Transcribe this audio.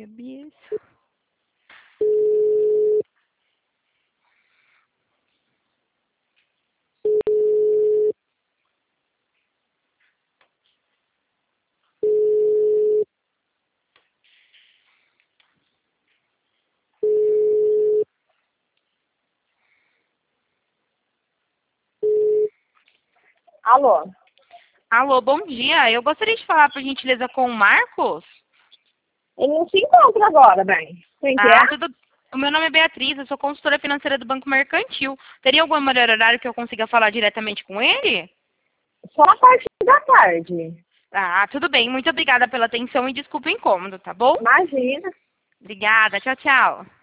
Bis. Alô? Alô, bom dia. Eu gostaria de falar, por gentileza, com o Marcos. Ele não se encontra agora, bem. Quem que é? Tudo... O meu nome é Beatriz, eu sou consultora financeira do Banco Mercantil. Teria algum melhor horário que eu consiga falar diretamente com ele? Só a partir da tarde. Tudo bem. Muito obrigada pela atenção e desculpa o incômodo, tá bom? Imagina. Obrigada. Tchau, tchau.